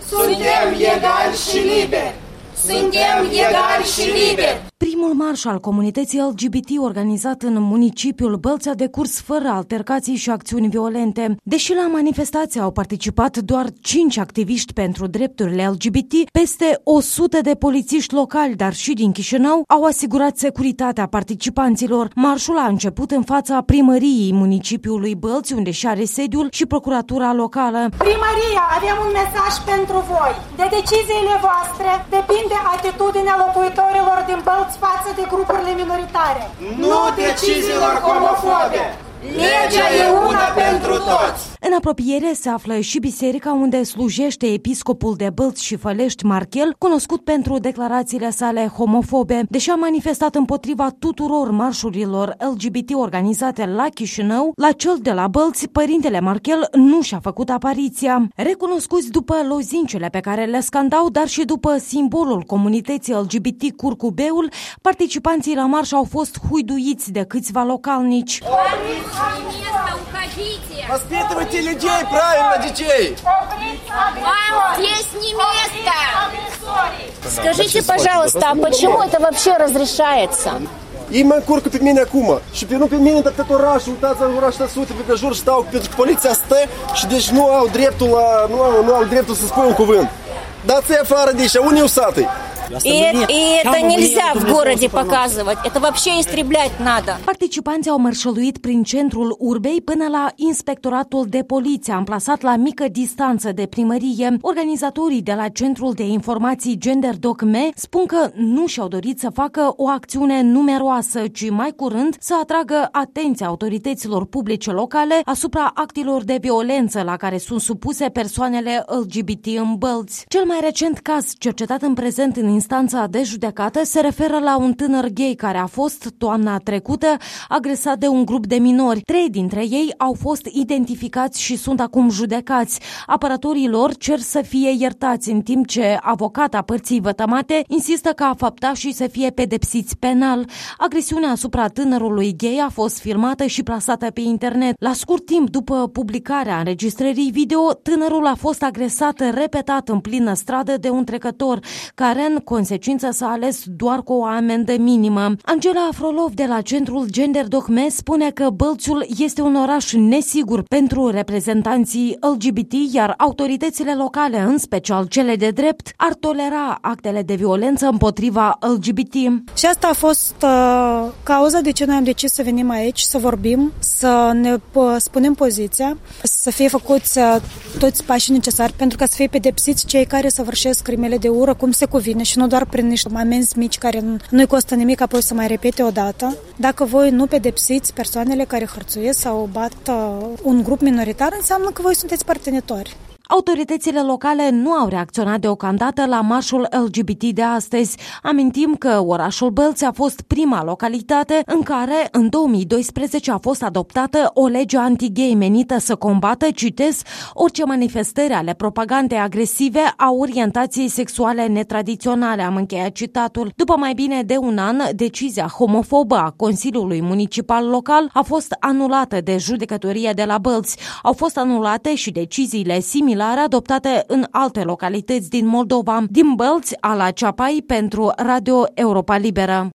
Suntem egali și liberi! Suntem egali și liberi! Primul marș al comunității LGBT organizat în municipiul Bălți a decurs fără altercații și acțiuni violente. Deși la manifestație au participat doar 5 activiști pentru drepturile LGBT, peste 100 de polițiști locali, dar și din Chișinău, au asigurat securitatea participanților. Marșul a început în fața primăriei municipiului Bălți, unde și are sediul și procuratura locală. Primăria, avem un mesaj pentru voi. De deciziile voastre depinde atitudinea locuitorilor din Bălți față de grupurile minoritare. Nu deciziilor homofobe! Legea e una pentru toți! În apropiere se află și biserica unde slujește episcopul de Bălți și Fălești Marchel, cunoscut pentru declarațiile sale homofobe. Deși a manifestat împotriva tuturor marșurilor LGBT organizate la Chișinău, la cel de la Bălți, părintele Marchel nu și-a făcut apariția. Recunoscuți după lozincele pe care le scandau, dar și după simbolul comunității LGBT curcubeul, participanții la marș au fost huiduiți de câțiva localnici. Воспитывайте людей, правильно, детей! Вам здесь не место! Скажите, пожалуйста, а почему это вообще разрешается? Ei mă încurcă pe mine acum și nu pe mine, dar tot orașul, uitați în oraș sute pe jur stau, pentru că poliția stă și deci nu au dreptul să spun un cuvânt. Dați-i afară de aici, unii usatăi. И это нельзя в городе показывать. Это вообще истреблять надо. Participanții au mărșăluit prin centrul urbei până la inspectoratul de poliție, amplasat la mică distanță de primărie. Organizatorii de la Centrul de Informații Gender DocMe spun că nu și-au dorit să facă o acțiune numeroasă, ci mai curând să atragă atenția autorităților publice locale asupra actelor de violență la care sunt supuse persoanele LGBT în Bălți. Cel mai recent caz cercetat în prezent în instanța de judecată se referă la un tânăr gay care a fost, toamna trecută, agresat de un grup de minori. 3 dintre ei au fost identificați și sunt acum judecați. Apărătorii lor cer să fie iertați, în timp ce avocata părții vătămate insistă ca făptașii să fie pedepsiți penal. Agresiunea asupra tânărului gay a fost filmată și plasată pe internet. La scurt timp după publicarea înregistrării video, tânărul a fost agresat repetat în plină stradă de un trecător, care în consecință s-a ales doar cu o amendă minimă. Angela Afrolov de la Centrul Gender DocMe spune că Bălțiul este un oraș nesigur pentru reprezentanții LGBT, iar autoritățile locale, în special cele de drept, ar tolera actele de violență împotriva LGBT. Și asta a fost cauza de ce noi am decis să venim aici, să vorbim, să ne spunem poziția, să fie făcuți toți pașii necesari pentru ca să fie pedepsiți cei care săvârșesc crimele de ură cum se cuvine și nu doar prin niște amenzi mici care nu-i costă nimic apoi să mai repete o dată. Dacă voi nu pedepsiți persoanele care hărțuiesc sau bat un grup minoritar, înseamnă că voi sunteți părtinitori. Autoritățile locale nu au reacționat deocamdată la marșul LGBT de astăzi. Amintim că orașul Bălți a fost prima localitate în care, în 2012, a fost adoptată o lege anti-gay menită să combată, citez, orice manifestări ale propagandei agresive a orientației sexuale netradiționale, am încheiat citatul. După mai bine de un an, decizia homofobă a Consiliului Municipal Local a fost anulată de judecătoria de la Bălți. Au fost anulate și deciziile similare adoptate în alte localități din Moldova. Din Bălți, Ala Ceapai pentru Radio Europa Liberă.